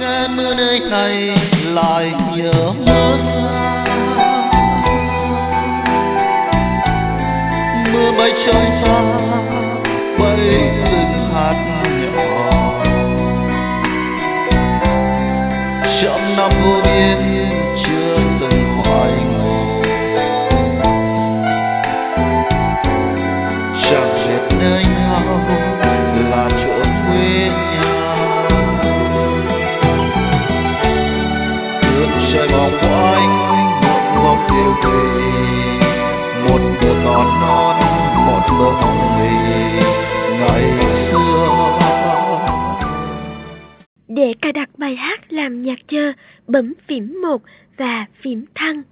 nghe mưa nơi này lại nhớ mưa xa. Mưa bay trời xa bay từng hạt nhỏ, trăm năm vô biên chưa từng hoài ngộ. Chẳng biết nơi nào là chỗ quê nhà, trời mong quanh một góc đều về, một bờ non non một bờ hồng lì ngày xưa. Để cài đặt bài hát làm nhạc chờ, bấm phím 1 và phím thăng.